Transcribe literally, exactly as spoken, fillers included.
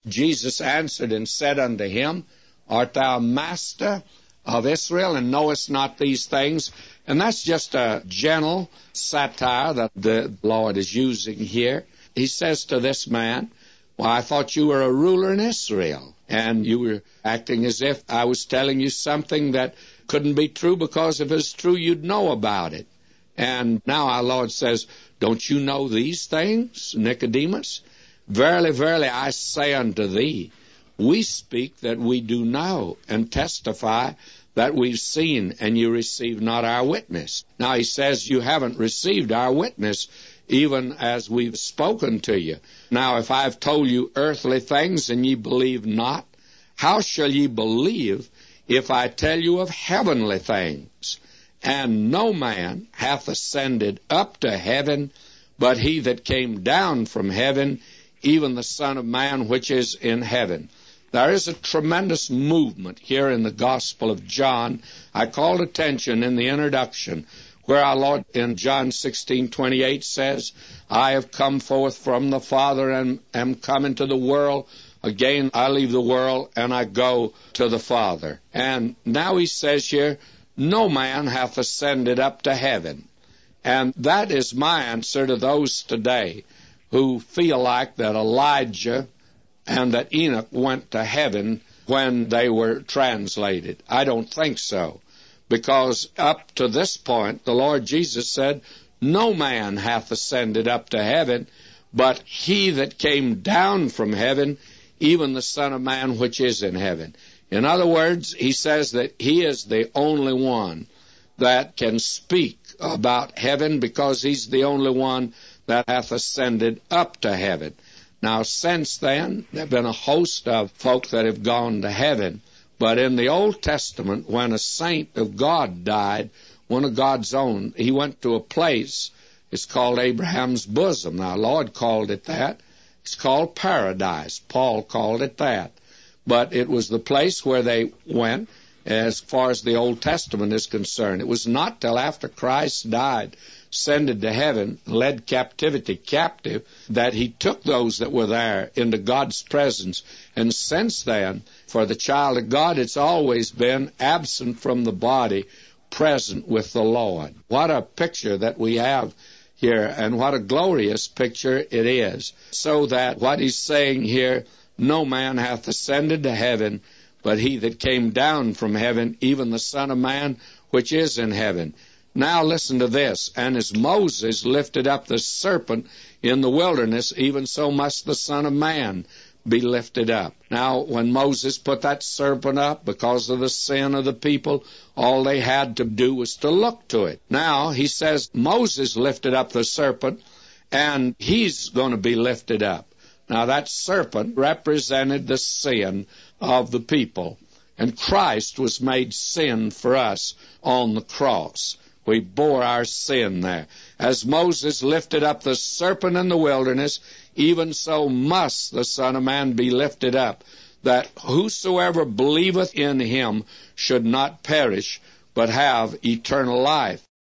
Jesus answered and said unto him, Art thou master of Israel, and knowest not these things? And that's just a gentle satire that the Lord is using here. He says to this man, Well, I thought you were a ruler in Israel, and you were acting as if I was telling you something that couldn't be true, because if it's true, you'd know about it. And now our Lord says, Don't you know these things, Nicodemus? Verily, verily, I say unto thee, we speak that we do know, and testify that we've seen, and you receive not our witness. Now he says, you haven't received our witness, even as we've spoken to you. Now if I've told you earthly things, and ye believe not, how shall ye believe if I tell you of heavenly things? And no man hath ascended up to heaven, but he that came down from heaven, even the Son of Man which is in heaven. There is a tremendous movement here in the Gospel of John. I called attention in the introduction where our Lord in John sixteen twenty-eight says, I have come forth from the Father and am come into the world. Again, I leave the world and I go to the Father. And now he says here, no man hath ascended up to heaven. And that is my answer to those today who feel like that Elijah and that Enoch went to heaven when they were translated. I don't think so, because up to this point, the Lord Jesus said, no man hath ascended up to heaven, but he that came down from heaven, even the Son of Man which is in heaven. In other words, he says that he is the only one that can speak about heaven, because he's the only one that hath ascended up to heaven. Now, since then, there have been a host of folk that have gone to heaven. But in the Old Testament, when a saint of God died, one of God's own, he went to a place, it's called Abraham's bosom. Now, Lord called it that. It's called paradise. Paul called it that. But it was the place where they went as far as the Old Testament is concerned. It was not till after Christ died, ascended to heaven, led captivity captive, that he took those that were there into God's presence. And since then, for the child of God, it's always been absent from the body, present with the Lord. What a picture that we have here, and what a glorious picture it is. So that what he's saying here, no man hath ascended to heaven, but he that came down from heaven, even the Son of Man which is in heaven. Now listen to this. And as Moses lifted up the serpent in the wilderness, even so must the Son of Man be lifted up. Now, when Moses put that serpent up because of the sin of the people, all they had to do was to look to it. Now, he says Moses lifted up the serpent, and he's going to be lifted up. Now, that serpent represented the sin of the people, and Christ was made sin for us on the cross. We bore our sin there. As Moses lifted up the serpent in the wilderness, even so must the Son of Man be lifted up, that whosoever believeth in him should not perish, but have eternal life.